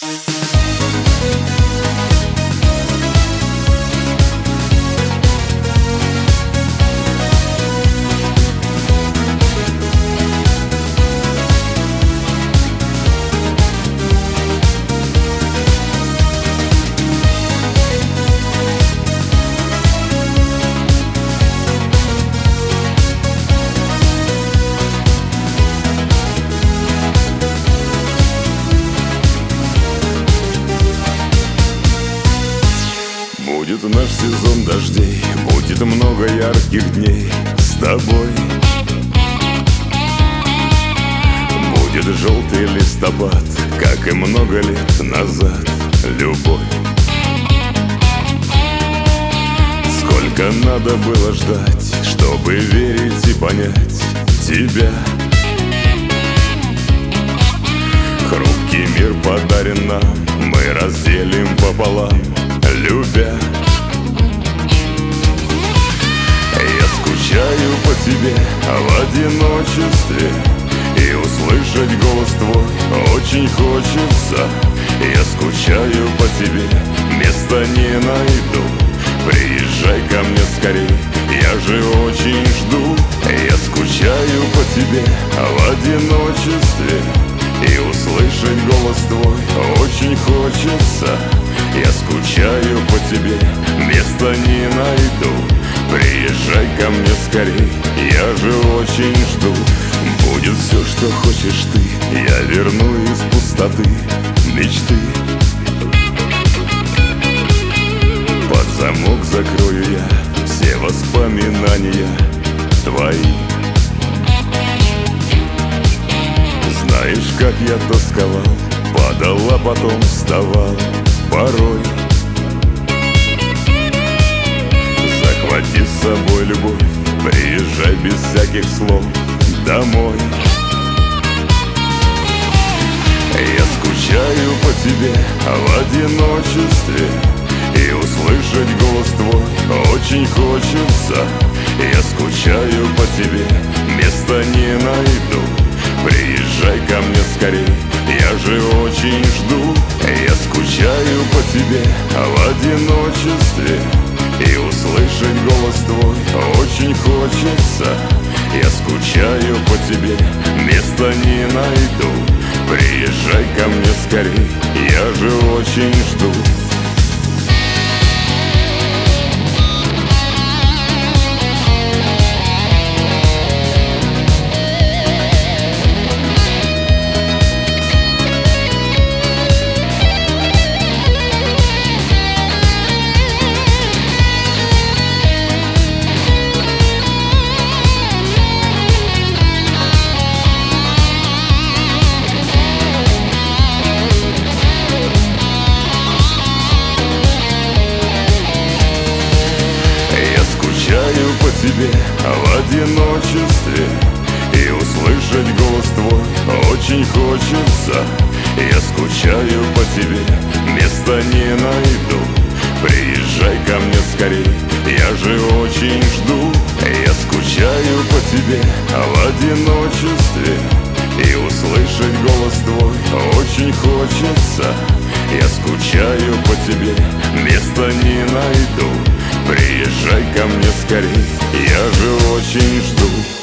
Будет наш сезон дождей, будет много ярких дней с тобой. Будет желтый листопад, как и много лет назад, любовь. Сколько надо было ждать, чтобы верить и понять тебя. Хрупкий мир подарен нам, мы разделим пополам, любя. Я скучаю по тебе в одиночестве, и услышать голос твой очень хочется. Я скучаю по тебе, места не найду. Приезжай ко мне скорей, я же очень жду. Я скучаю по тебе в одиночестве, и услышать голос твой очень хочется. Я скучаю по тебе, места не найду. Приезжай ко мне скорей, я же очень жду. Будет все, что хочешь ты, я верну из пустоты мечты. Под замок закрою я все воспоминания твои. Знаешь, как я тосковал, падал, а потом вставал порой. Захвати с собой любовь, приезжай без всяких слов домой. Я скучаю по тебе в одиночестве, и услышать голос твой очень хочется. Я скучаю по тебе, места не найду. Приезжай ко мне скорей, я же очень жду. Я скучаю по тебе в одиночестве, и услышать голос твой очень хочется. Я скучаю по тебе, места не найду. Приезжай ко мне скорей, я же очень жду. Тебе в одиночестве, и услышать голос твой очень хочется. Я скучаю по тебе, места не найду. Приезжай ко мне скорей, я же очень жду. Я скучаю по тебе в одиночестве, и услышать голос твой очень хочется. Я скучаю по тебе, места не найду. Приезжай ко мне скорей, я же очень жду.